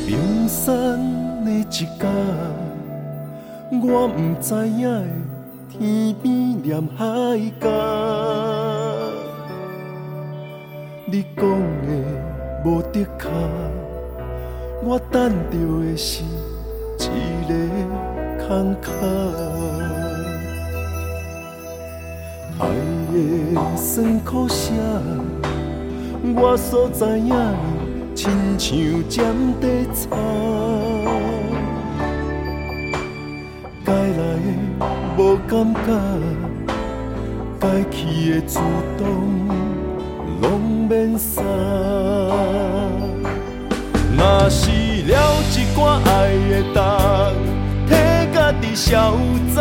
冰山的一角，我不知影的天边念海角。你讲的无得卡，我等着的是一个空壳。爱的酸苦涩，我所知影的亲像尖地草。该来的无感觉，该去的自动拢免删。若是了一寡爱的重，替家己消灾。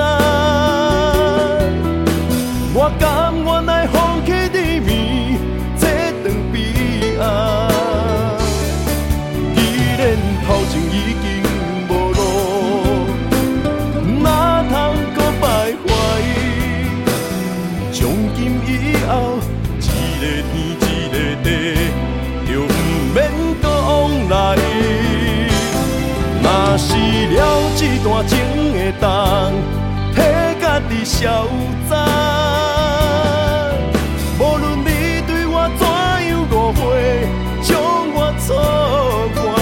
我甘愿来放弃你眠，这场悲哀。既然头前已经无路，哪通搁徘徊？从今以后，一个天一个地，就不免搁往来。若是了这段情的重，替家己消灾。无论你对我怎样误会，将我错怪。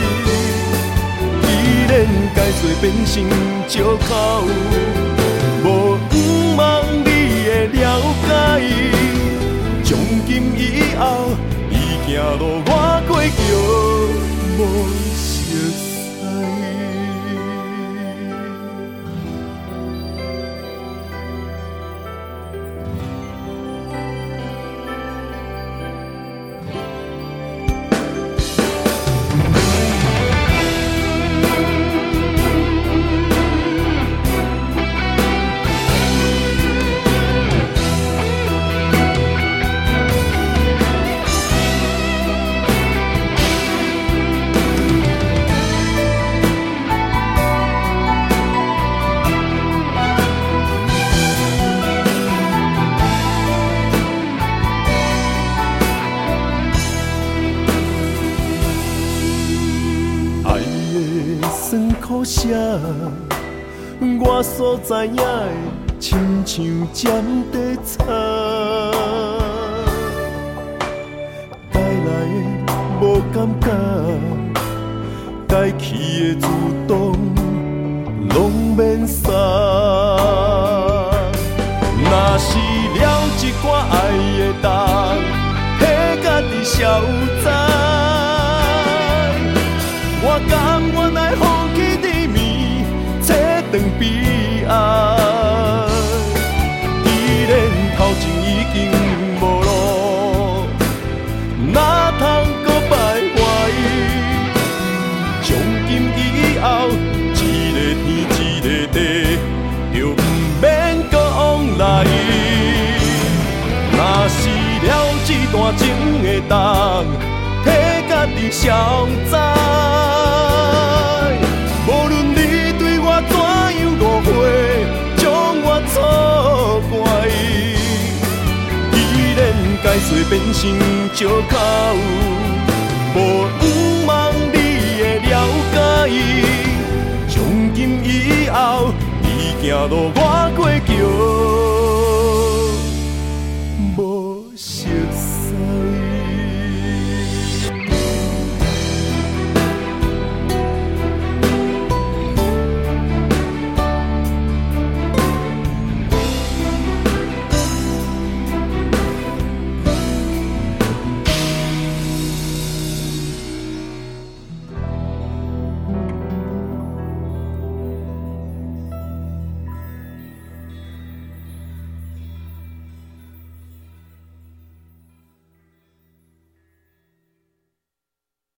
既然该做变成借口，无不望你会了解。从今以后，伊行路我过桥无熟悉。酸苦涩，我所知影的亲像尖地草。该来的无感觉，该去的自动拢免删。若是了一寡爱的重，替家己消灾。我甘愿来放弃你眠，这场悲哀。既然头前已经无路，哪通搁徘徊？从今以后，一个天一个地，就不免搁往来。若是了这段情的重，替家己消灾。无论你对我怎样误会，将我错怪。既然该做变成借口，无不望你会了解。从今以后，伊行路我